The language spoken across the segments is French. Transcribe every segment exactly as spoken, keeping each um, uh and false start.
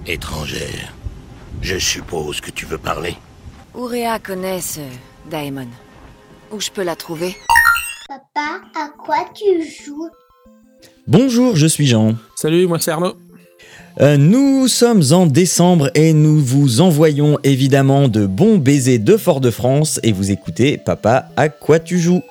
Étrangère, je suppose que tu veux parler. Ourea connaît ce Daemon. Où je peux la trouver? Papa, à quoi tu joues? Bonjour, je suis Jean. Salut, moi c'est Arnaud. Euh, nous sommes en décembre et nous vous envoyons évidemment de bons baisers de Fort-de-France et vous écoutez Papa, à quoi tu joues?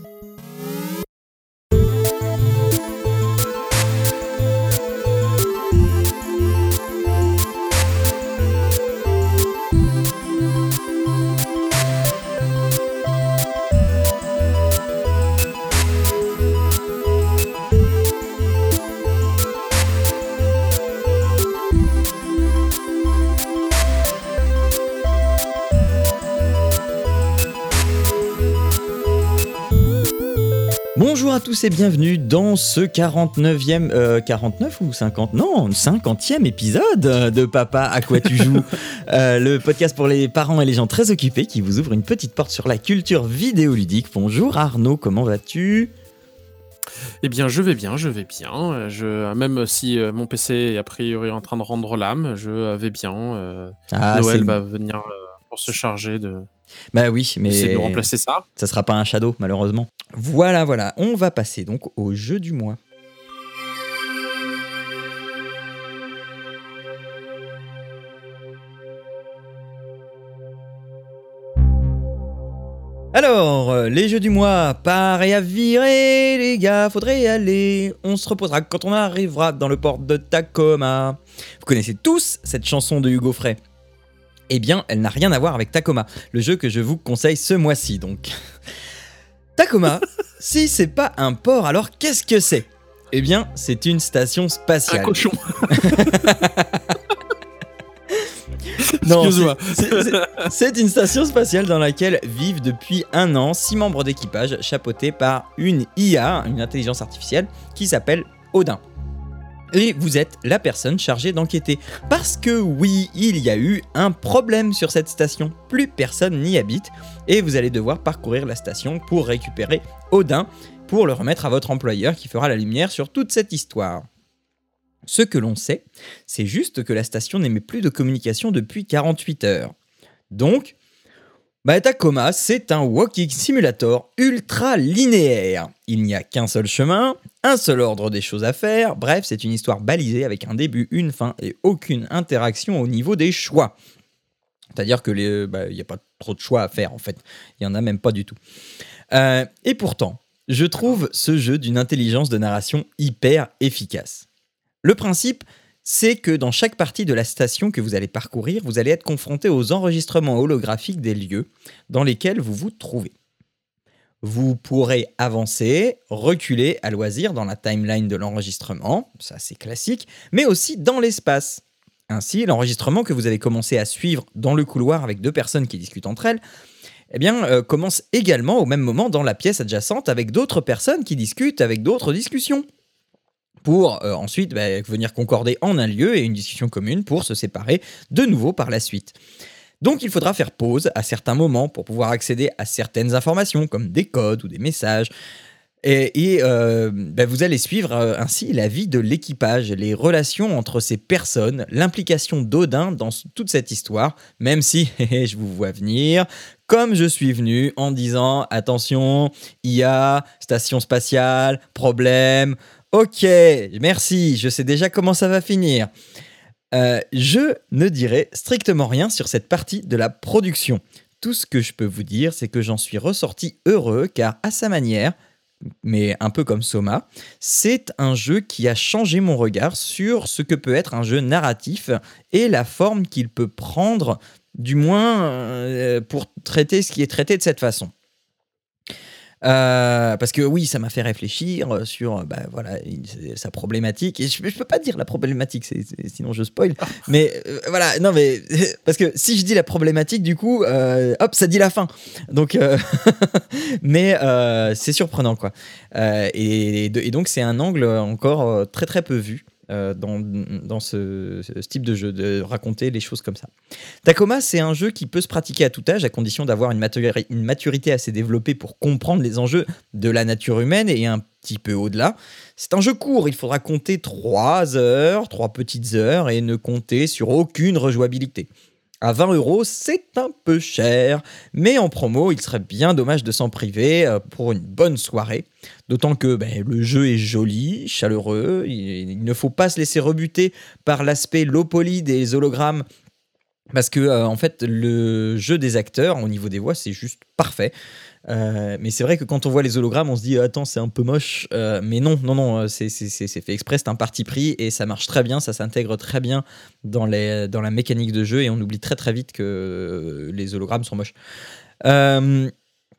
Bonjour à tous et bienvenue dans ce quarante-neuvième... Euh, quarante-neuf ou cinquante? Non, cinquantième épisode de Papa, à quoi tu joues? euh, Le podcast pour les parents et les gens très occupés qui vous ouvre une petite porte sur la culture vidéoludique. Bonjour Arnaud, comment vas-tu? Eh bien, je vais bien, je vais bien. Je, même si euh, mon P C est a priori en train de rendre l'âme, je vais bien. Euh, ah, Noël c'est... va venir euh, pour se charger de... Bah oui, mais essayer de remplacer ça. Ça sera pas un shadow, malheureusement. Voilà, voilà. On va passer donc au jeu du mois. Alors, euh, les jeux du mois, pareil à virer, les gars, faudrait y aller. On se reposera quand on arrivera dans le port de Tacoma. Vous connaissez tous cette chanson de Hugo Frey. Eh bien, elle n'a rien à voir avec Tacoma, le jeu que je vous conseille ce mois-ci, donc. Tacoma, si c'est pas un port, alors qu'est-ce que c'est? Eh bien, c'est une station spatiale. Un cochon. Non, excuse-moi. C'est, c'est, c'est, c'est une station spatiale dans laquelle vivent depuis un an six membres d'équipage chapeautés par une I A, une intelligence artificielle, qui s'appelle Odin. Et vous êtes la personne chargée d'enquêter. Parce que oui, il y a eu un problème sur cette station. Plus personne n'y habite. Et vous allez devoir parcourir la station pour récupérer Odin, pour le remettre à votre employeur qui fera la lumière sur toute cette histoire. Ce que l'on sait, c'est juste que la station n'émet plus de communication depuis quarante-huit heures. Donc, bah, Tacoma, c'est un walking simulator ultra linéaire. Il n'y a qu'un seul chemin, un seul ordre des choses à faire. Bref, c'est une histoire balisée avec un début, une fin et aucune interaction au niveau des choix. C'est-à-dire que les, bah, y a pas trop de choix à faire en fait. Il y en a même pas du tout. Euh, et pourtant, je trouve ce jeu d'une intelligence de narration hyper efficace. Le principe, c'est que dans chaque partie de la station que vous allez parcourir, vous allez être confronté aux enregistrements holographiques des lieux dans lesquels vous vous trouvez. Vous pourrez avancer, reculer à loisir dans la timeline de l'enregistrement, ça c'est classique, mais aussi dans l'espace. Ainsi, l'enregistrement que vous allez commencer à suivre dans le couloir avec deux personnes qui discutent entre elles, eh bien, euh, commence également au même moment dans la pièce adjacente avec d'autres personnes qui discutent avec d'autres discussions. Pour euh, ensuite bah, venir concorder en un lieu et une discussion commune pour se séparer de nouveau par la suite. Donc il faudra faire pause à certains moments pour pouvoir accéder à certaines informations comme des codes ou des messages. Et, et euh, bah, vous allez suivre euh, ainsi la vie de l'équipage, les relations entre ces personnes, l'implication d'Odin dans toute cette histoire, même si, je vous vois venir, comme je suis venu en disant « Attention, I A, station spatiale, problème ». Ok, merci, je sais déjà comment ça va finir. Euh, je ne dirai strictement rien sur cette partie de la production. Tout ce que je peux vous dire, c'est que j'en suis ressorti heureux, car à sa manière, mais un peu comme Soma, c'est un jeu qui a changé mon regard sur ce que peut être un jeu narratif et la forme qu'il peut prendre, du moins euh, pour traiter ce qui est traité de cette façon. Euh, parce que oui, ça m'a fait réfléchir sur bah, voilà, sa problématique. Et je, je peux pas dire la problématique, c'est, c'est, sinon je spoil. Mais euh, voilà, non mais parce que si je dis la problématique, du coup, euh, hop, ça dit la fin. Donc, euh, mais euh, c'est surprenant quoi. Euh, et, et donc c'est un angle encore très très peu vu. euh, dans, dans ce, ce type de jeu, de raconter les choses comme ça. Tacoma, c'est un jeu qui peut se pratiquer à tout âge, à condition d'avoir une, maturi- une maturité assez développée pour comprendre les enjeux de la nature humaine et un petit peu au-delà. C'est un jeu court, il faudra compter trois heures, trois petites heures, et ne compter sur aucune rejouabilité. À vingt euros, c'est un peu cher, mais en promo, il serait bien dommage de s'en priver euh, pour une bonne soirée. D'autant que ben, le jeu est joli, chaleureux, il, il ne faut pas se laisser rebuter par l'aspect low poly des hologrammes, parce que euh, en fait, le jeu des acteurs, au niveau des voix, c'est juste parfait. Euh, mais c'est vrai que quand on voit les hologrammes, on se dit attends, c'est un peu moche. Euh, mais non, non, non, c'est, c'est, c'est, c'est fait exprès, c'est un parti pris et ça marche très bien, ça s'intègre très bien dans, les, dans la mécanique de jeu et on oublie très très vite que les hologrammes sont moches. Euh,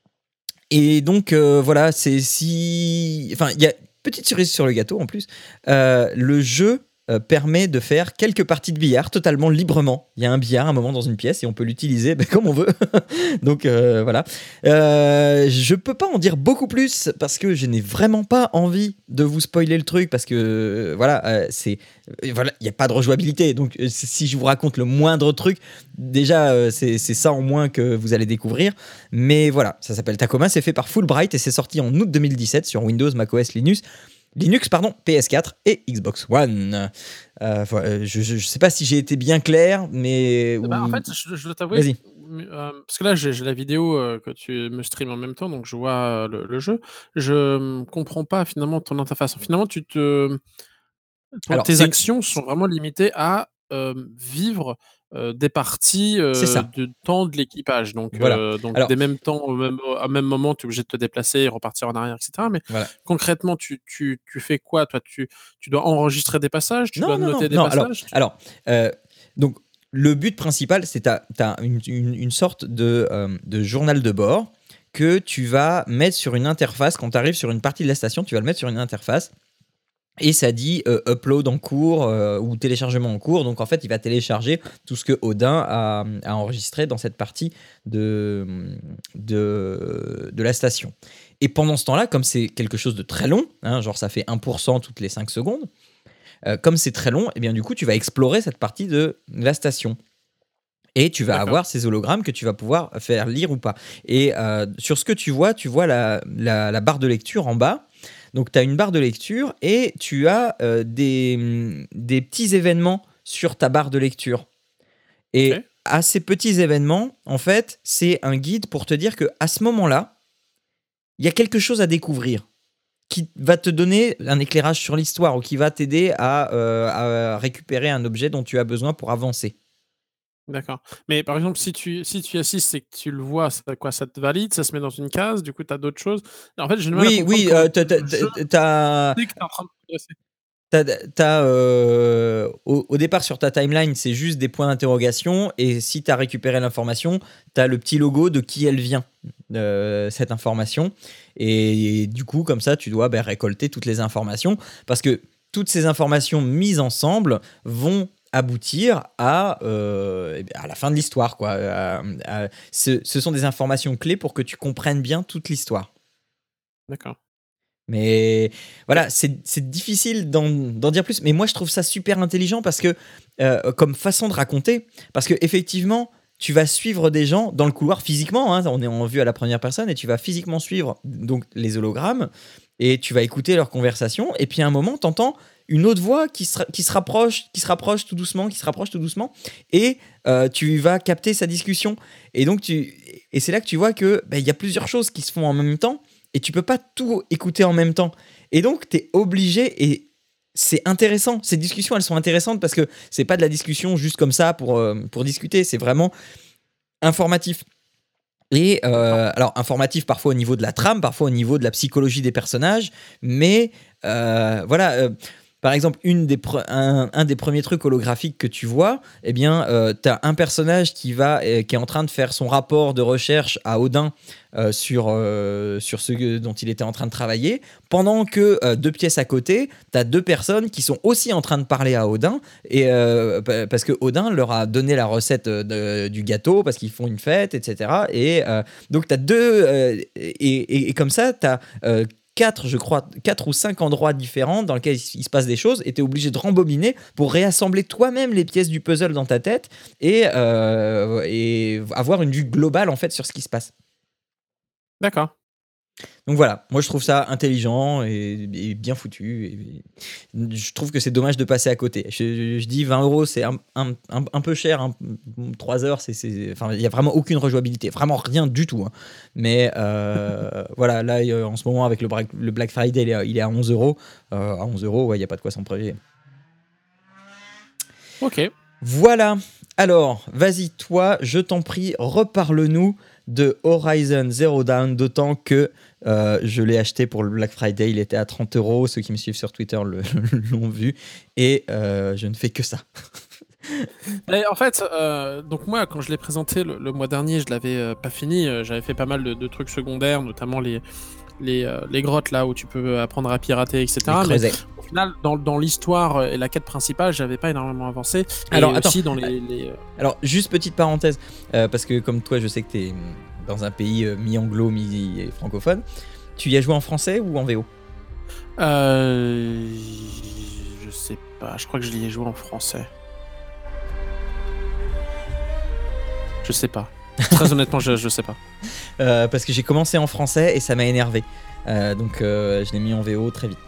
et donc euh, voilà, c'est si. Enfin, il y a petite cerise sur le gâteau en plus. Euh, le jeu euh, permet de faire quelques parties de billard totalement librement. Il y a un billard à un moment dans une pièce et on peut l'utiliser ben, comme on veut. Donc euh, voilà. Euh, je peux pas en dire beaucoup plus parce que je n'ai vraiment pas envie de vous spoiler le truc parce que euh, voilà, euh, c'est voilà, il y a pas de rejouabilité. Donc euh, si je vous raconte le moindre truc, déjà euh, c'est, c'est ça en moins que vous allez découvrir. Mais voilà, ça s'appelle Tacoma, c'est fait par Fullbright et c'est sorti en août deux mille dix-sept sur Windows, macOS, Linux. Linux, pardon, P S quatre et Xbox One. Euh, voilà, je, je, je sais pas si j'ai été bien clair, mais... Bah, en ou- fait, je, je dois t'avouer, Vas-y. euh, parce que là, j'ai, j'ai la vidéo euh, que tu me streams en même temps, donc je vois euh, le, le jeu. Je euh, comprends pas finalement ton interface. Finalement, tu te, ton- Alors, tes c'est, actions sont vraiment limitées à euh, vivre euh, des parties c'est euh, ça. de temps de l'équipage. Donc, Voilà. euh, donc Alors, des mêmes temps, au même, au même moment, tu es obligé de te déplacer et repartir en arrière, et cetera. Mais voilà. concrètement, tu, tu, tu fais quoi, toi tu, tu dois enregistrer des passages, tu dois Non, non, non, noter des non. Alors, passages tu- alors euh, donc, le but principal, c'est que tu as une, une, une sorte de, euh, de journal de bord que tu vas mettre sur une interface. Quand tu arrives sur une partie de la station, tu vas le mettre sur une interface. Et ça dit euh, upload en cours euh, ou téléchargement en cours. Donc en fait, il va télécharger tout ce que Odin a, a enregistré dans cette partie de, de, de la station. Et pendant ce temps-là, comme c'est quelque chose de très long, hein, genre ça fait un pour cent toutes les cinq secondes, euh, comme c'est très long, et bien du coup, tu vas explorer cette partie de la station. Et tu vas D'accord. avoir ces hologrammes que tu vas pouvoir faire lire ou pas. Et euh, sur ce que tu vois, tu vois la, la, la barre de lecture en bas. Donc, tu as une barre de lecture et tu as euh, des, des petits événements sur ta barre de lecture. Et Ok. à ces petits événements, en fait, c'est un guide pour te dire qu'à ce moment-là, il y a quelque chose à découvrir qui va te donner un éclairage sur l'histoire ou qui va t'aider à, euh, à récupérer un objet dont tu as besoin pour avancer. D'accord. Mais par exemple, si tu, si tu assistes et que tu le vois, ça, quoi, ça te valide, ça se met dans une case, du coup, tu as d'autres choses. En fait, j'ai du mal à Oui, comprendre oui, comment euh, t'as, t'as, le jeu t'as, sait que tu es en train de progresser. T'as, t'as, euh, au, au départ sur ta timeline, c'est juste des points d'interrogation et si tu as récupéré l'information, tu as le petit logo de qui elle vient, euh, cette information. Et, et du coup, comme ça, tu dois ben, récolter toutes les informations parce que toutes ces informations mises ensemble vont aboutir à, euh, eh bien, à la fin de l'histoire, quoi. À- à- ce, ce sont des informations clés pour que tu comprennes bien toute l'histoire. D'accord. Mais voilà, c'est, c'est difficile d'en, d'en dire plus. Mais moi, je trouve ça super intelligent parce que, euh, comme façon de raconter, parce que effectivement, tu vas suivre des gens dans le couloir physiquement. Hein, on est en vue à la première personne et tu vas physiquement suivre donc les hologrammes et tu vas écouter leurs conversations. Et puis à un moment, t'entends une autre voix qui se, qui se rapproche, qui se rapproche tout doucement, qui se rapproche tout doucement, et euh, tu vas capter sa discussion. Et donc tu, et c'est là que tu vois que ben, y a plusieurs choses qui se font en même temps. Et tu peux pas tout écouter en même temps. Et donc, tu es obligé, et c'est intéressant. Ces discussions, elles sont intéressantes parce que c'est pas de la discussion juste comme ça pour, euh, pour discuter. C'est vraiment informatif. Et euh, alors, informatif parfois au niveau de la trame, parfois au niveau de la psychologie des personnages. Mais euh, voilà. Euh, par exemple, une des pre- un, un des premiers trucs holographiques que tu vois, eh bien, euh, tu as un personnage qui, va, euh, qui est en train de faire son rapport de recherche à Odin euh, sur, euh, sur ce dont il était en train de travailler, pendant que euh, deux pièces à côté, tu as deux personnes qui sont aussi en train de parler à Odin, et, euh, parce que Odin leur a donné la recette de, du gâteau, parce qu'ils font une fête, et cetera. Et euh, donc, tu as deux... Euh, et, et, et comme ça, tu as... Euh, quatre, je crois, quatre ou cinq endroits différents dans lesquels il se passe des choses, et tu es obligé de rembobiner pour réassembler toi-même les pièces du puzzle dans ta tête et, euh, et avoir une vue globale en fait sur ce qui se passe. D'accord. Donc voilà, moi je trouve ça intelligent et, et bien foutu. Et, et je trouve que c'est dommage de passer à côté. Je, je, je dis vingt euros, c'est un, un, un, un peu cher. Hein. trois heures, c'est, c'est, enfin, il n'y a vraiment aucune rejouabilité. Vraiment rien du tout. Hein. Mais euh, voilà, là en ce moment, avec le, le Black Friday, il est, il est à onze euros. Euh, à onze euros, il ouais, n'y a pas de quoi s'en priver. Ok. Voilà. Alors, vas-y, toi, je t'en prie, reparle-nous de Horizon Zero Dawn, d'autant que euh, je l'ai acheté pour le Black Friday, il était à trente euros, ceux qui me suivent sur Twitter le, l'ont vu, et euh, je ne fais que ça. Et en fait, euh, donc moi, quand je l'ai présenté le, le mois dernier, je l'avais euh, pas fini, euh, j'avais fait pas mal de, de trucs secondaires, notamment les, les, euh, les grottes là où tu peux apprendre à pirater, et cetera. Mais au final, dans, dans l'histoire et la quête principale, j'avais pas énormément avancé. Et Alors, aussi attends. dans les, les... Alors, juste petite parenthèse, euh, parce que comme toi, je sais que tu es dans un pays euh, mi-anglo, mi-francophone. Tu y as joué en français ou en V O ? Euh... Je sais pas, je crois que je l'y ai joué en français. Je sais pas. Très honnêtement, je, je sais pas. Euh, parce que j'ai commencé en français et ça m'a énervé. Euh, donc, euh, je l'ai mis en V O très vite.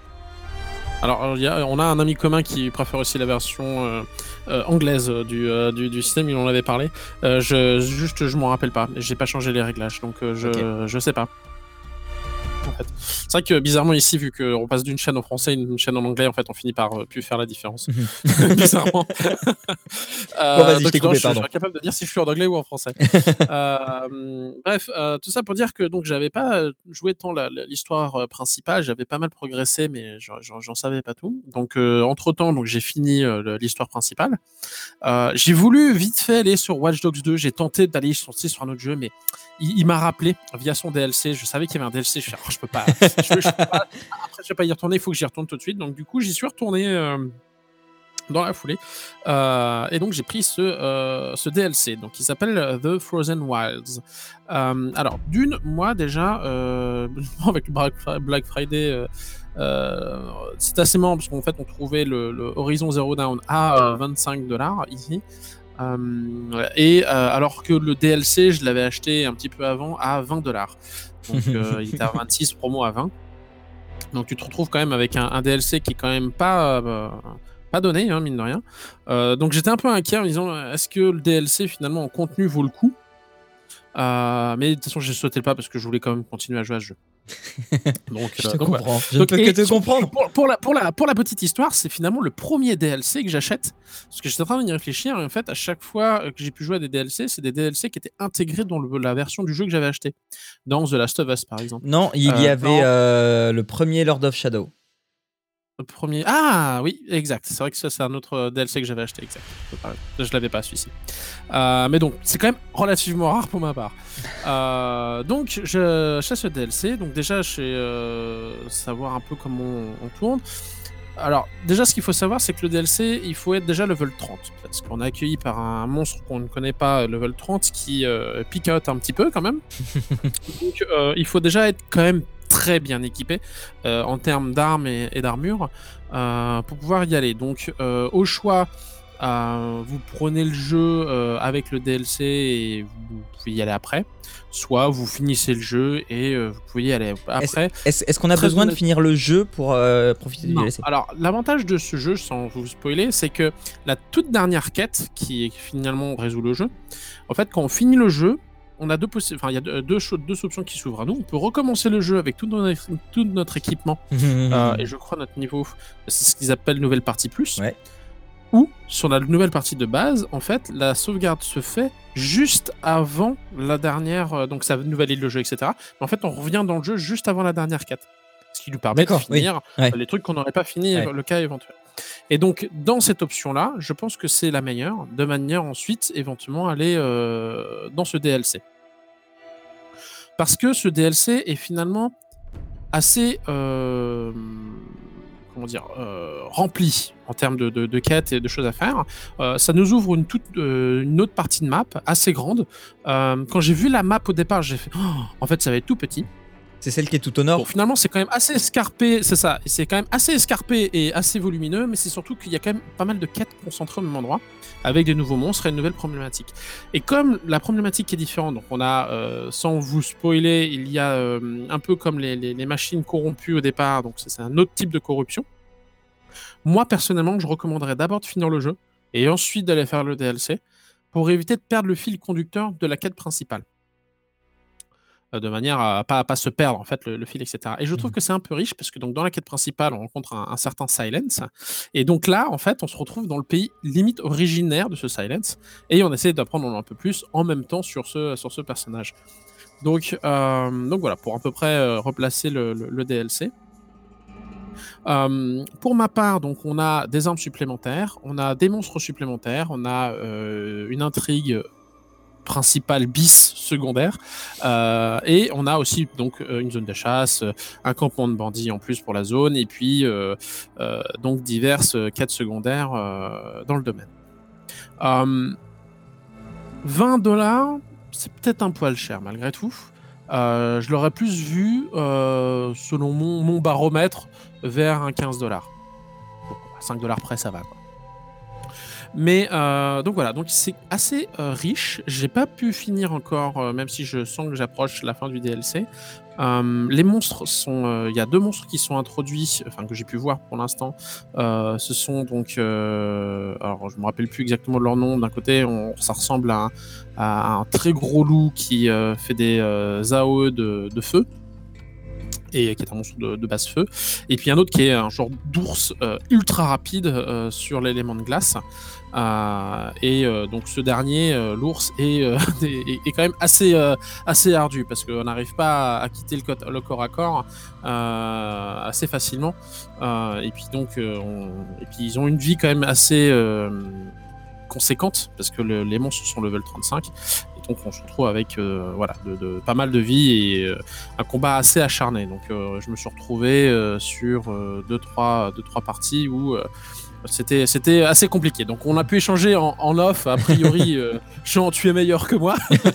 Alors, y a, on a un ami commun qui préfère aussi la version euh, euh, anglaise du, euh, du, du système, il en avait parlé. Euh, je, juste, je m'en rappelle pas. J'ai pas changé les réglages, donc euh, je, okay. je sais pas. En fait. C'est vrai que bizarrement ici, vu qu'on passe d'une chaîne en français à une chaîne en anglais, en fait, on finit par euh, plus faire la différence. Bizarrement. euh, bon, vas-y, donc, je t'ai coupé, je, pardon. Je suis capable de dire si je suis en anglais ou en français. euh, bref, euh, tout ça pour dire que donc j'avais pas joué tant la, la, l'histoire principale, j'avais pas mal progressé, mais j'en, j'en savais pas tout. Donc euh, entre temps, donc j'ai fini euh, l'histoire principale. Euh, j'ai voulu vite fait aller sur Watch Dogs deux. J'ai tenté d'aller sur, sur un autre jeu, mais il, il m'a rappelé via son D L C. Je savais qu'il y avait un D L C. Je suis, oh, je peux pas. Je, je peux pas. Après, je vais pas y retourner. Il faut que j'y retourne tout de suite. Donc, du coup, j'y suis retourné euh, dans la foulée. Euh, et donc, j'ai pris ce, euh, ce D L C. Donc, il s'appelle The Frozen Wilds. Euh, alors, d'une, moi déjà, euh, avec le Black Friday. Euh, Euh, c'est assez marrant parce qu'en fait on trouvait le, le Horizon Zero Dawn à euh, vingt-cinq dollars ici euh, et euh, alors que le D L C je l'avais acheté un petit peu avant à vingt dollars, donc euh, il était à vingt-six, promo à vingt, donc tu te retrouves quand même avec un, un D L C qui est quand même pas euh, pas donné, hein, mine de rien. Euh, donc j'étais un peu inquiet en me disant est-ce que le D L C finalement en contenu vaut le coup, euh, mais de toute façon j'ai sauté le pas parce que je voulais quand même continuer à jouer à ce jeu. Donc, je te euh, donc, comprends. voilà. Je donc, ne peux que te comprendre. Pour, pour, la, pour, la, pour la petite histoire, c'est finalement le premier D L C que j'achète. Parce que j'étais en train d'y réfléchir. Et en fait, à chaque fois que j'ai pu jouer à des D L C, c'est des D L C qui étaient intégrés dans le, la version du jeu que j'avais acheté. Dans The Last of Us, par exemple. Non, il y euh, avait euh, le premier Lord of Shadow. Le premier... Ah oui, exact. C'est vrai que ça, c'est un autre D L C que j'avais acheté. Exact. Je l'avais pas, celui-ci. Euh, mais donc, c'est quand même relativement rare pour ma part. Euh, donc, je chasse ce D L C. Donc, déjà, je sais euh, savoir un peu comment on, on tourne. Alors, déjà, ce qu'il faut savoir, c'est que le D L C, il faut être déjà level trente. Parce qu'on est accueilli par un monstre qu'on ne connaît pas, level trente, qui euh, picote un petit peu quand même. Donc, euh, il faut déjà être quand même très bien équipé euh, en termes d'armes et, et d'armure euh, pour pouvoir y aller. Donc, euh, au choix, euh, vous prenez le jeu euh, avec le D L C et vous pouvez y aller après. Soit vous finissez le jeu et euh, vous pouvez y aller après. Est-ce, est-ce, est-ce qu'on a besoin honnête... de finir le jeu pour euh, profiter non. du D L C ? Alors, l'avantage de ce jeu, sans vous spoiler, c'est que la toute dernière quête qui finalement résout le jeu, en fait, quand on finit le jeu, on a deux possi- enfin, il y a deux, deux, deux options qui s'ouvrent à nous. On peut recommencer le jeu avec tout notre, tout notre équipement euh, et je crois notre niveau, c'est ce qu'ils appellent nouvelle partie plus. Ouais. Ou sur la nouvelle partie de base, en fait, la sauvegarde se fait juste avant la dernière, euh, donc ça nouvelle le jeu, et cetera. Mais en fait, on revient dans le jeu juste avant la dernière quête, ce qui nous permet D'accord, de finir oui. ouais. les trucs qu'on n'aurait pas fini, ouais. le cas éventuel. Et donc, dans cette option-là, je pense que c'est la meilleure, de manière ensuite, éventuellement, aller euh, dans ce D L C. Parce que ce D L C est finalement assez... Euh, comment dire, euh, rempli en termes de, de, de quêtes et de choses à faire. Euh, ça nous ouvre une, toute, euh, une autre partie de map assez grande. Euh, quand j'ai vu la map au départ, j'ai fait oh, en fait, ça va être tout petit. C'est celle qui est tout au nord. Bon, finalement, c'est quand même assez escarpé, c'est ça. Et c'est quand même assez escarpé et assez volumineux, mais c'est surtout qu'il y a quand même pas mal de quêtes concentrées au même endroit, avec des nouveaux monstres et une nouvelle problématique. Et comme la problématique est différente, donc on a, euh, sans vous spoiler, il y a euh, un peu comme les, les, les machines corrompues au départ, donc c'est un autre type de corruption. Moi, personnellement, je recommanderais d'abord de finir le jeu et ensuite d'aller faire le D L C pour éviter de perdre le fil conducteur de la quête principale. De manière à pas, à pas se perdre en fait le, le fil, et cetera. Et je trouve Mhm. que c'est un peu riche parce que donc dans la quête principale, on rencontre un, un certain Silence. Et donc là, en fait, on se retrouve dans le pays limite originaire de ce Silence et on essaie d'apprendre un peu plus en même temps sur ce, sur ce personnage. Donc, euh, donc voilà, pour à peu près euh, replacer le, le, le D L C. Euh, pour ma part, donc on a des armes supplémentaires, on a des monstres supplémentaires, on a euh, une intrigue principale bis secondaire euh, et on a aussi donc euh, une zone de chasse, euh, un campement de bandits en plus pour la zone et puis euh, euh, donc diverses quêtes secondaires euh, dans le domaine. Euh, vingt dollars, c'est peut-être un poil cher malgré tout. Euh, je l'aurais plus vu euh, selon mon, mon baromètre vers un quinze dollars. cinq dollars près, ça va quoi. Mais euh, donc voilà, donc c'est assez euh, riche. J'ai pas pu finir encore, euh, même si je sens que j'approche la fin du D L C. Euh, les monstres sont, il euh, y a deux monstres qui sont introduits, enfin que j'ai pu voir pour l'instant. Euh, ce sont donc, euh, alors je me rappelle plus exactement de leur nom. D'un côté, on, ça ressemble à un, à un très gros loup qui euh, fait des euh, A O E de, de feu. Et qui est un monstre de, de base feu. Et puis un autre qui est un genre d'ours euh, ultra rapide euh, sur l'élément de glace. Euh, et euh, donc ce dernier, euh, l'ours, est, euh, est, est quand même assez, euh, assez ardu parce qu'on n'arrive pas à, à quitter le, co- le corps à corps euh, assez facilement. Euh, et puis donc, euh, on, et puis ils ont une vie quand même assez euh, conséquente parce que le, les monstres sont level trente-cinq. Donc on se retrouve avec euh, voilà, de, de, pas mal de vie et euh, un combat assez acharné. Donc euh, je me suis retrouvé euh, sur euh, deux trois parties où euh, c'était, c'était assez compliqué. Donc on a pu échanger en, en off, a priori, euh, Jean, tu es meilleur que moi.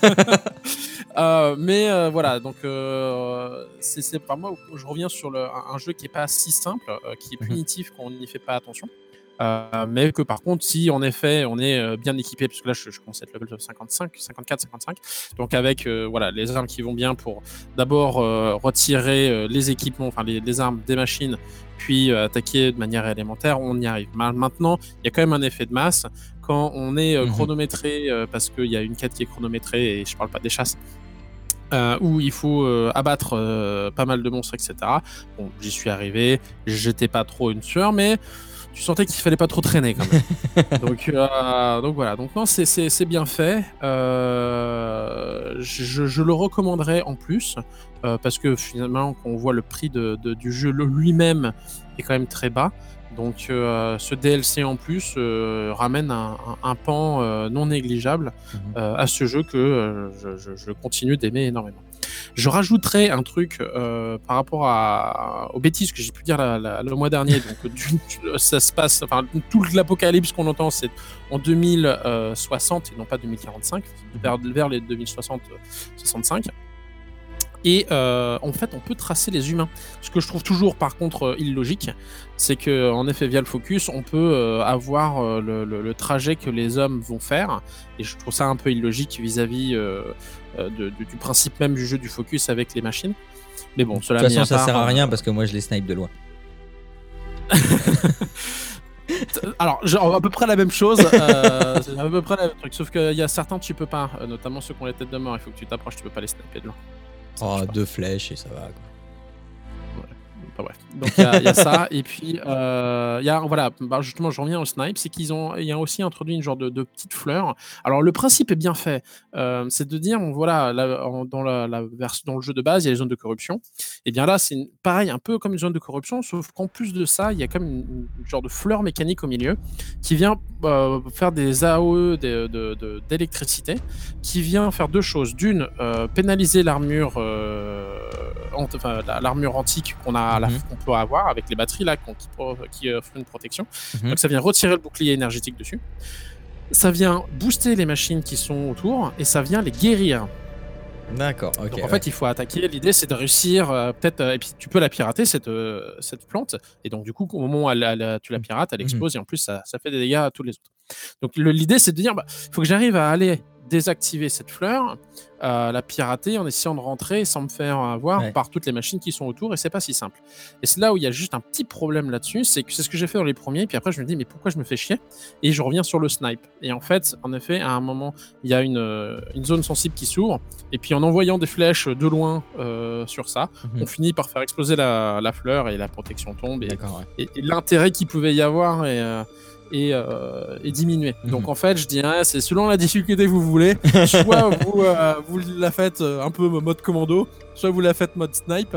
euh, mais euh, voilà, donc euh, c'est, c'est par moi où je reviens sur le, un, un jeu qui n'est pas si simple, euh, qui est punitif quand on n'y fait pas attention. Euh, mais que par contre, si en effet on est euh, bien équipé, parce que là je, je commence à être level cinquante-cinq, cinquante-quatre, cinquante-cinq, donc avec euh, voilà, les armes qui vont bien pour d'abord euh, retirer euh, les équipements, enfin les, les armes des machines, puis euh, attaquer de manière élémentaire, on y arrive. Maintenant, il y a quand même un effet de masse quand on est euh, chronométré, euh, parce qu'il y a une quête qui est chronométrée, et je parle pas des chasses. Euh, où il faut euh, abattre euh, pas mal de monstres, et cetera. Bon, j'y suis arrivé, j'étais pas trop une sueur, mais tu sentais qu'il fallait pas trop traîner quand même. donc, euh, donc voilà, donc non, c'est, c'est, c'est bien fait. Euh, je, je le recommanderais en plus, euh, parce que finalement, quand on voit le prix de, de, du jeu lui-même est quand même très bas. Donc euh, ce D L C en plus euh, ramène un, un, un pan euh, non négligeable euh, à ce jeu que euh, je, je, je continue d'aimer énormément. Je rajouterai un truc euh, par rapport à, aux bêtises que j'ai pu dire la, la, le mois dernier. Donc, du, ça se passe, enfin, tout l'apocalypse qu'on entend, c'est en deux mille soixante et non pas deux mille quarante-cinq, vers, vers les deux mille soixante soixante-cinq. Et euh, en fait, on peut tracer les humains. Ce que je trouve toujours, par contre, euh, illogique, c'est que, en effet, via le focus, on peut euh, avoir euh, le, le, le trajet que les hommes vont faire. Et je trouve ça un peu illogique vis-à-vis euh, euh, de, de, du principe même du jeu du focus avec les machines. Mais bon, cela de toute façon, mis à ça part, sert à rien euh... parce que moi, je les snipe de loin. Alors, genre, à peu près la même chose, euh, c'est à peu près le même truc, sauf qu'il y a certains tu peux pas, euh, notamment ceux qui ont les têtes de mort, il faut que tu t'approches, tu peux pas les sniper de loin. Oh, deux flèches et ça va quoi. Enfin, bref. Donc il y, y a ça, et puis il euh, y a, voilà, bah, justement je reviens au snipe, c'est qu'ils ont, il y a aussi introduit une genre de, de petite fleur. Alors le principe est bien fait, euh, c'est de dire, bon, voilà, là, en, dans, la, la version, dans le jeu de base, il y a les zones de corruption, et bien là c'est une, pareil, un peu comme une zone de corruption, sauf qu'en plus de ça, il y a comme une, une genre de fleur mécanique au milieu, qui vient euh, faire des A O E de, de, de, d'électricité, qui vient faire deux choses. D'une, euh, pénaliser l'armure, euh, enfin, l'armure antique qu'on a à la, qu'on peut avoir avec les batteries là qui, qui offrent une protection. Mm-hmm. Donc ça vient retirer le bouclier énergétique dessus. Ça vient booster les machines qui sont autour et ça vient les guérir. D'accord, ok. Donc en ouais. fait, il faut attaquer. L'idée, c'est de réussir, euh, peut-être, euh, et puis tu peux la pirater cette euh, cette plante. Et donc du coup, au moment où elle, elle- tu la pirates, elle Mhm. explose et en plus, ça, ça fait des dégâts à tous les autres. Donc le- l'idée, c'est de dire, bah, il faut que j'arrive à aller désactiver cette fleur, euh, la pirater en essayant de rentrer sans me faire avoir Ouais. par toutes les machines qui sont autour. Et c'est pas si simple. Et c'est là où il y a juste un petit problème là-dessus, c'est que c'est ce que j'ai fait dans les premiers. Puis après, je me dis, mais pourquoi je me fais chier? Et je reviens sur le snipe. Et en fait, en effet, à un moment, il y a une, euh, une zone sensible qui s'ouvre. Et puis en envoyant des flèches de loin euh, sur ça, Mhm. on finit par faire exploser la, la fleur et la protection tombe. Et, D'accord, ouais. et- et l'intérêt qu'il pouvait y avoir est, euh, est, euh, est diminué. Mhm. Donc en fait, je dirais, c'est selon la difficulté que vous voulez. Soit vous, euh, vous la faites euh, un peu mode commando, soit vous la faites mode snipe.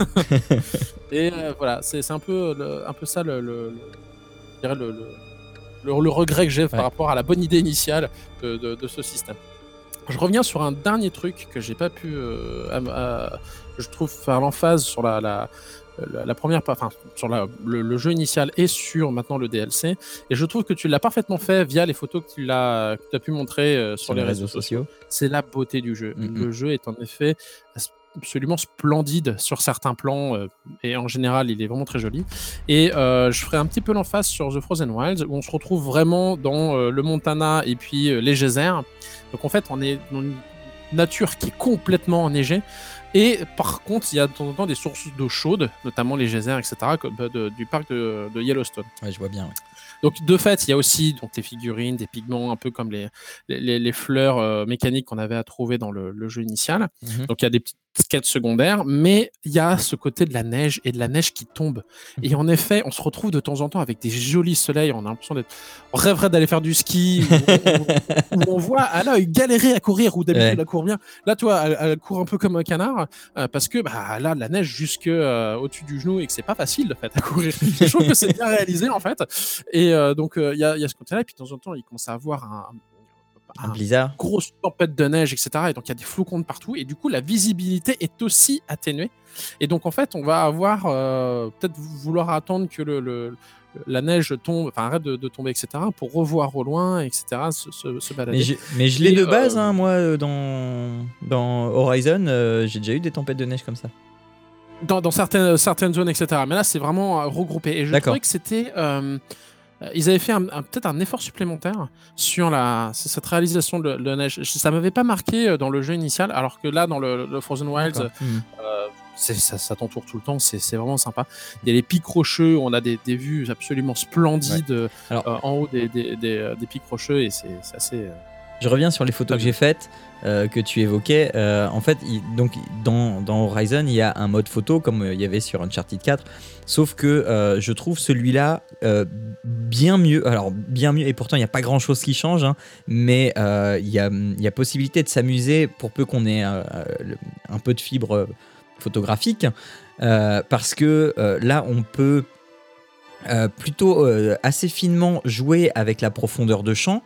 Et euh, voilà, c'est c'est un peu, le- un peu ça le, le- le- je dirais le, le- le- le regret que j'ai Ouais. par rapport à la bonne idée initiale de, de- de ce système. Je reviens sur un dernier truc que j'ai pas pu, euh, am- à- je trouve, faire l'emphase sur la, la, la, la première, pa- enfin sur la- le, le jeu initial et sur maintenant le D L C. Et je trouve que tu l'as parfaitement fait via les photos que tu l'as, que tu as pu montrer euh, sur, les réseaux, sociaux. C'est la beauté du jeu. Mhm. Le jeu est en effet absolument splendide sur certains plans euh, et en général il est vraiment très joli. Et euh, je ferai un petit peu l'emphase sur The Frozen Wilds où on se retrouve vraiment dans euh, le Montana et puis euh, les geysers. Donc en fait on est dans une nature qui est complètement enneigée. Et par contre, il y a de temps en temps des sources d'eau chaude, notamment les geysers, et cetera, comme, euh, de- du parc de, de Yellowstone. Ouais, je vois bien. Ouais. Donc de fait, il y a aussi donc, des figurines, des pigments, un peu comme les, les, les- les fleurs euh, mécaniques qu'on avait à trouver dans le, le jeu initial. Mhm. Donc il y a des petites quêtes secondaires, mais il y a ce côté de la neige et de la neige qui tombe. Et en effet, on se retrouve de temps en temps avec des jolis soleils. On a l'impression d'être, on rêverait d'aller faire du ski, où on, où on voit Ala galérer à courir, ou d'habitude Ouais. elle court bien. Là, toi, elle, elle court un peu comme un canard euh, parce que bah, là, la neige jusque euh, au-dessus du genou et que c'est pas facile de fait à courir. Je trouve que c'est bien réalisé en fait. Et euh, donc il euh, y, a, y a ce côté-là. Et puis de temps en temps, il commence à avoir un, Un blizzard. grosse tempête de neige, et cetera. Et donc il y a des flocons de partout. Et du coup, la visibilité est aussi atténuée. Et donc en fait, on va avoir euh, peut-être vouloir attendre que le, le- la neige tombe, enfin arrête de, de tomber, et cetera. Pour revoir au loin, et cetera. Se, se, se balader. Mais, je- mais je l'ai Et, de euh, base, hein, moi, euh, dans, dans Horizon, euh, j'ai déjà eu des tempêtes de neige comme ça. Dans, dans certaines, certaines zones, et cetera. Mais là, c'est vraiment euh, regroupé. Et je D'accord. trouvais que c'était. euh, euh, ils avaient fait un- un- peut-être un effort supplémentaire sur la, sur cette réalisation de, de neige. Je- Ça m'avait pas marqué euh, dans le jeu initial, alors que là, dans le, le Frozen Wilds, D'accord. Mhm. euh, c'est- ça, ça t'entoure tout le temps, c'est c'est vraiment sympa. Il y a les pics rocheux, on a des, des vues absolument splendides euh, Alors- euh, en haut des, des, des, euh, des pics rocheux, et c'est c'est assez. euh, Je reviens sur les photos que j'ai faites, euh, que tu évoquais. Euh, en fait, il- donc, dans, dans Horizon, il y a un mode photo, comme euh, il y avait sur Uncharted quatre. Sauf que euh, je trouve celui-là euh, bien mieux. Alors, bien mieux, et pourtant, il n'y a pas grand-chose qui change. Hein, mais euh, il y, a, il y a possibilité de s'amuser pour peu qu'on ait euh, le- un peu de fibre euh, photographique. Euh, parce que euh, là, on peut euh, plutôt euh, assez finement jouer avec la profondeur de champ.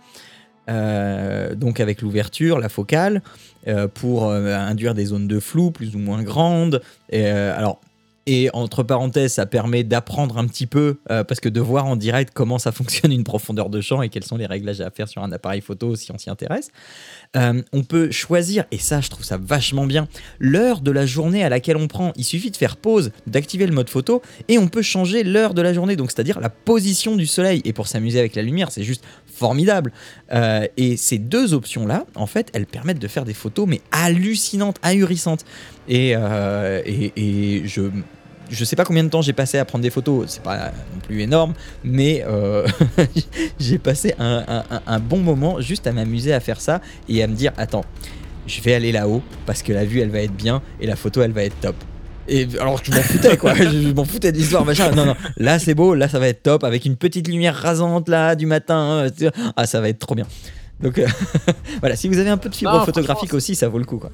Euh, donc avec l'ouverture, la focale, euh, pour euh, induire des zones de flou plus ou moins grandes. Et, euh, alors, et entre parenthèses, ça permet d'apprendre un petit peu, euh, parce que de voir en direct comment ça fonctionne une profondeur de champ et quels sont les réglages à faire sur un appareil photo si on s'y intéresse. Euh, on peut choisir, et ça je trouve ça vachement bien, l'heure de la journée à laquelle on prend. Il suffit de faire pause, d'activer le mode photo, et on peut changer l'heure de la journée, donc c'est-à-dire la position du soleil. Et pour s'amuser avec la lumière, c'est juste formidable. Euh, et ces deux options-là, en fait, elles permettent de faire des photos, mais hallucinantes, ahurissantes. Et, euh, et, et je... Je sais pas combien de temps j'ai passé à prendre des photos, c'est pas non plus énorme, mais euh, j'ai passé un, un, un bon moment juste à m'amuser à faire ça et à me dire attends, je vais aller là-haut parce que la vue elle va être bien et la photo elle va être top. Et alors je m'en foutais quoi, je m'en foutais de l'histoire machin. Non non, là c'est beau, là ça va être top avec une petite lumière rasante là du matin. Hein, ah ça va être trop bien. Donc euh, voilà, si vous avez un peu de fibre Non, photographique aussi, ça vaut le coup quoi.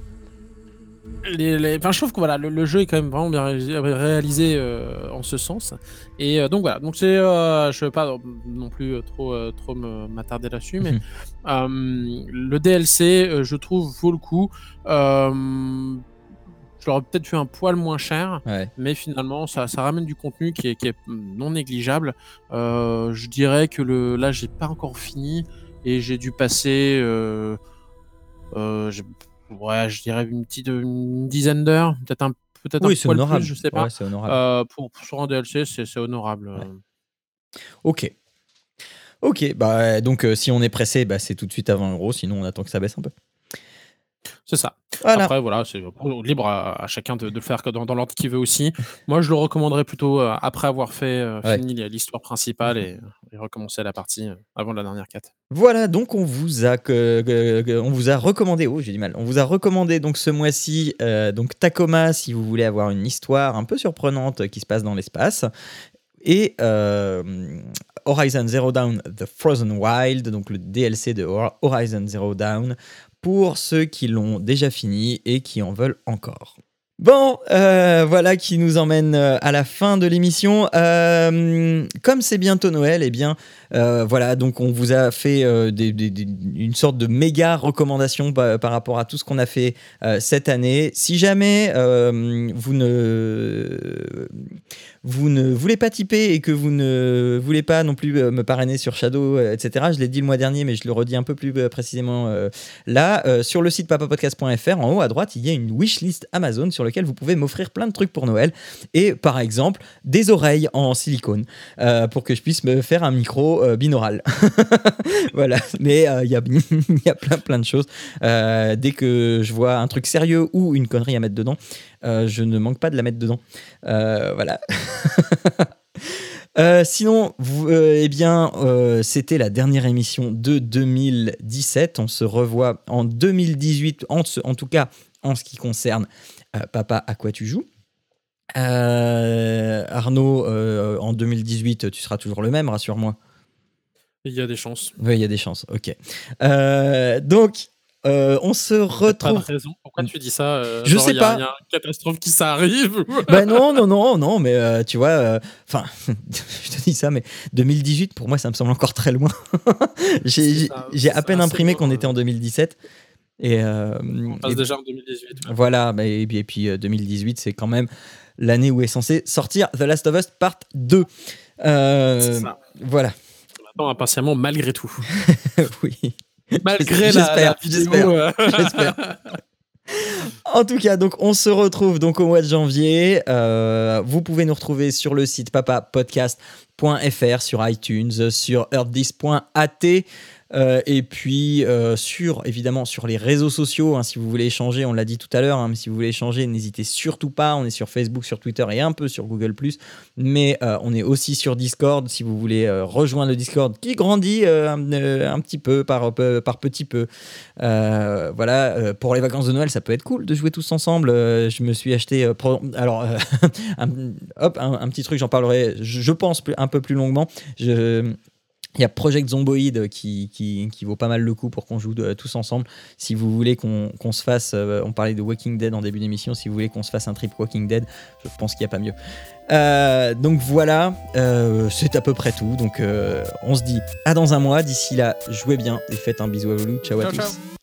Les, les... Enfin, je trouve que voilà, le, le jeu est quand même vraiment bien ré- réalisé euh, en ce sens. Et euh, donc voilà, donc c'est, euh, je ne vais pas non plus euh, trop, euh, trop me- m'attarder là-dessus, mais euh, le D L C, euh, je trouve, vaut le coup. Euh, je l'aurais peut-être fait un poil moins cher, Ouais. mais finalement, ça, ça ramène du contenu qui est, qui est non négligeable. Euh, je dirais que le, là, j'ai pas encore fini et j'ai dû passer. Euh, euh, j'ai ouais, je dirais une petite une dizaine d'heures, peut-être un peut-être un Oui, c'est poil honorable. plus, je sais pas. Ouais, c'est honorable. Euh, pour sur un D L C, c'est c'est honorable. Ouais. euh. Ok. Ok, bah donc euh, si on est pressé, bah, c'est tout de suite à vingt euros, sinon on attend que ça baisse un peu. C'est ça. Voilà. Après, voilà, c'est libre à, à chacun de, de le faire que dans, dans l'ordre qu'il veut aussi. Moi, je le recommanderais plutôt euh, après avoir fait euh, Ouais. fini l'histoire principale et, et recommencer la partie euh, avant la dernière quête. Voilà, donc on vous a que, que- que- on vous a recommandé, oh j'ai du mal, on vous a recommandé donc ce mois-ci euh, donc Tacoma si vous voulez avoir une histoire un peu surprenante qui se passe dans l'espace. Et euh, Horizon Zero Dawn The Frozen Wild, donc le D L C de Horizon Zero Dawn, pour ceux qui l'ont déjà fini et qui en veulent encore. Bon, euh, voilà qui nous emmène euh, à la fin de l'émission. Euh, comme c'est bientôt Noël, eh bien, euh, voilà, donc on vous a fait euh, des, des, des, une sorte de méga recommandation par, par rapport à tout ce qu'on a fait euh, cette année. Si jamais euh, vous ne vous ne voulez pas typer et que vous ne voulez pas non plus euh, me parrainer sur Shadow, euh, et cetera. Je l'ai dit le mois dernier, mais je le redis un peu plus euh, précisément euh, là. Euh, sur le site papapodcast point f r, en haut à droite, il y a une wishlist Amazon sur laquelle vous pouvez m'offrir plein de trucs pour Noël. Et par exemple, des oreilles en silicone euh, pour que je puisse me faire un micro euh, binaural. Voilà, mais il euh, y, a, y a plein plein de choses. Euh, dès que je vois un truc sérieux ou une connerie à mettre dedans, euh, je ne manque pas de la mettre dedans. Euh, voilà. euh, sinon, vous, euh, eh bien, euh, c'était la dernière émission de deux mille dix-sept. On se revoit en deux mille dix-huit, en, en tout cas en ce qui concerne euh, Papa, à quoi tu joues. Euh, Arnaud, euh, en deux mille dix-huit, tu seras toujours le même, rassure-moi. Il y a des chances. Oui, il y a des chances, ok. Euh, donc, euh, on se retrouve... Pas de raison. Pourquoi tu dis ça euh, Je genre, sais y a, pas. Il y a une catastrophe qui s'arrive. Bah non, non, non, non, mais euh, tu vois, enfin, euh, je te dis ça, mais deux mille dix-huit, pour moi, ça me semble encore très loin. j'ai j'ai, ça, j'ai à peine imprimé loin, qu'on était en deux mille dix-sept. Et, euh, on passe et, déjà en deux mille dix-huit. Ouais. Voilà, bah, et, puis, et puis euh, deux mille dix-huit, c'est quand même l'année où est censé sortir The Last of Us Part deux. Euh, c'est ça. Voilà. On attend impatiemment malgré tout. Oui. Malgré j'espère, la, la vidéo. J'espère, euh... j'espère. En tout cas, donc on se retrouve donc au mois de janvier. Euh, vous pouvez nous retrouver sur le site papapodcast point f r, sur iTunes, sur earthdis point a t. Euh, et puis euh, sur évidemment sur les réseaux sociaux, hein, si vous voulez échanger, on l'a dit tout à l'heure, hein, mais si vous voulez échanger, n'hésitez surtout pas. On est sur Facebook, sur Twitter et un peu sur Google plus, mais euh, on est aussi sur Discord si vous voulez euh, rejoindre le Discord qui grandit euh, un, euh, un petit peu par, euh, par petit peu. Euh, voilà, euh, pour les vacances de Noël, ça peut être cool de jouer tous ensemble. Euh, je me suis acheté, euh, pro- alors euh, un, hop, un, un petit truc, j'en parlerai, je, je pense un peu plus longuement. Je Il y a Project Zomboid qui, qui, qui vaut pas mal le coup pour qu'on joue de, tous ensemble. Si vous voulez qu'on, qu'on se fasse, euh, on parlait de Walking Dead en début d'émission, si vous voulez qu'on se fasse un trip Walking Dead, je pense qu'il n'y a pas mieux. Euh, donc voilà, euh, c'est à peu près tout. Donc euh, on se dit à dans un mois. D'ici là, jouez bien et faites un bisou à Loulou. Ciao, ciao à tous. Ciao.